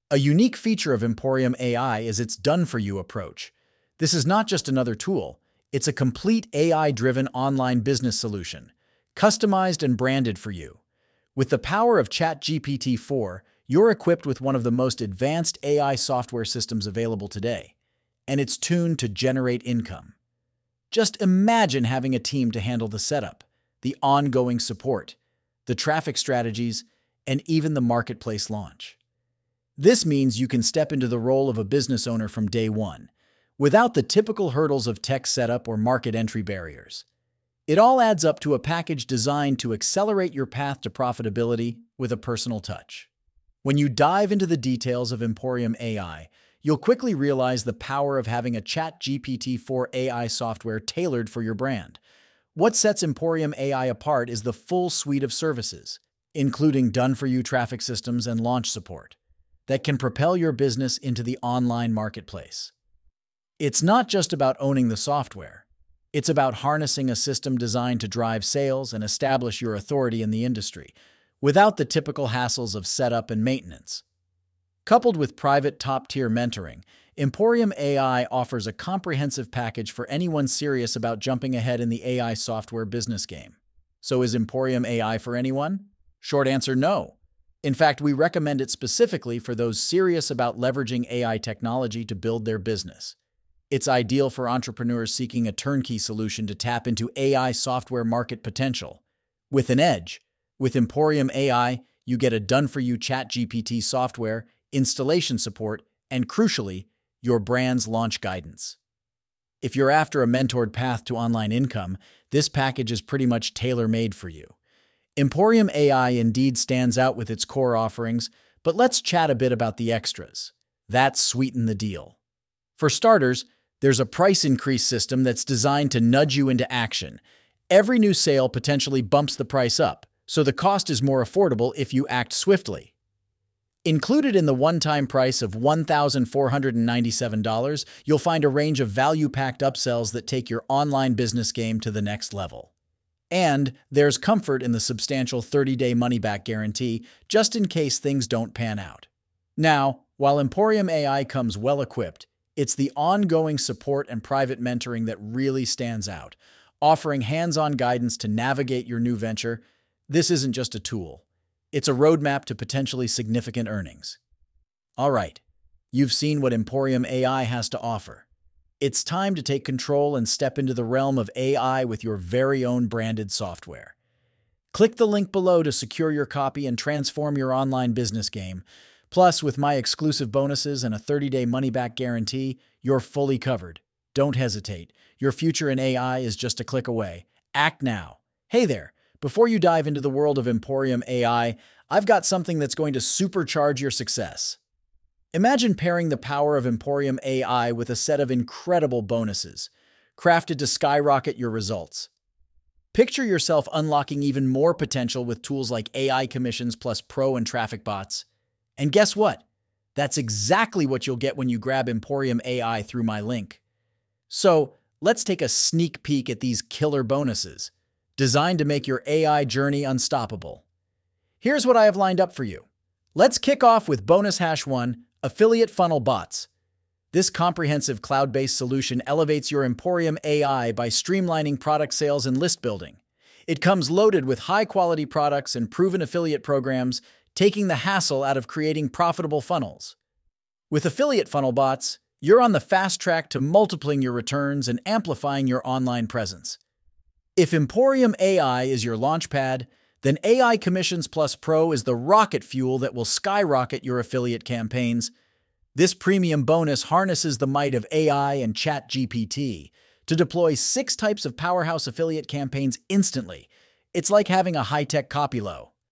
A unique feature of Emporium AI is its done-for-you approach. This is not just another tool, it's a complete AI-driven online business solution, customized and branded for you. With the power of ChatGPT-4, you're equipped with one of the most advanced AI software systems available today, and it's tuned to generate income. Just imagine having a team to handle the setup, the ongoing support, the traffic strategies, and even the marketplace launch. This means you can step into the role of a business owner from day one, without the typical hurdles of tech setup or market entry barriers. It all adds up to a package designed to accelerate your path to profitability with a personal touch. When you dive into the details of Emporium AI, you'll quickly realize the power of having a ChatGPT-4 AI software tailored for your brand. What sets Emporium AI apart is the full suite of services, including done-for-you traffic systems and launch support, that can propel your business into the online marketplace. It's not just about owning the software. It's about harnessing a system designed to drive sales and establish your authority in the industry, without the typical hassles of setup and maintenance. Coupled with private top-tier mentoring, Emporium AI offers a comprehensive package for anyone serious about jumping ahead in the AI software business game. So is Emporium AI for anyone? Short answer, no. In fact, we recommend it specifically for those serious about leveraging AI technology to build their business. It's ideal for entrepreneurs seeking a turnkey solution to tap into AI software market potential. With an edge, with Emporium AI, you get a done-for-you ChatGPT software, installation support, and crucially, your brand's launch guidance. If you're after a mentored path to online income, this package is pretty much tailor-made for you. Emporium AI indeed stands out with its core offerings, but let's chat a bit about the extras. That sweeten the deal. For starters, there's a price increase system that's designed to nudge you into action. Every new sale potentially bumps the price up, so the cost is more affordable if you act swiftly. Included in the one-time price of $1,497, you'll find a range of value-packed upsells that take your online business game to the next level. And there's comfort in the substantial 30-day money-back guarantee, just in case things don't pan out. Now, while Emporium AI comes well-equipped, it's the ongoing support and private mentoring that really stands out, offering hands-on guidance to navigate your new venture. This isn't just a tool. It's a roadmap to potentially significant earnings. All right, you've seen what Emporium AI has to offer. It's time to take control and step into the realm of AI with your very own branded software. Click the link below to secure your copy and transform your online business game. Plus, with my exclusive bonuses and a 30-day money-back guarantee, you're fully covered. Don't hesitate. Your future in AI is just a click away. Act now. Hey there. Before you dive into the world of Emporium AI, I've got something that's going to supercharge your success. Imagine pairing the power of Emporium AI with a set of incredible bonuses, crafted to skyrocket your results. Picture yourself unlocking even more potential with tools like AI commissions plus pro and traffic bots. And guess what? That's exactly what you'll get when you grab Emporium AI through my link. So, let's take a sneak peek at these killer bonuses, designed to make your AI journey unstoppable. Here's what I have lined up for you. Let's kick off with Bonus Hash 1, Affiliate Funnel Bots. This comprehensive cloud-based solution elevates your Emporium AI by streamlining product sales and list building. It comes loaded with high-quality products and proven affiliate programs, taking the hassle out of creating profitable funnels. With Affiliate Funnel Bots, you're on the fast track to multiplying your returns and amplifying your online presence. If Emporium AI is your launchpad, then AI Commissions Plus Pro is the rocket fuel that will skyrocket your affiliate campaigns. This premium bonus harnesses the might of AI and ChatGPT to deploy 6 types of powerhouse affiliate campaigns instantly. It's like having a high-tech copilot.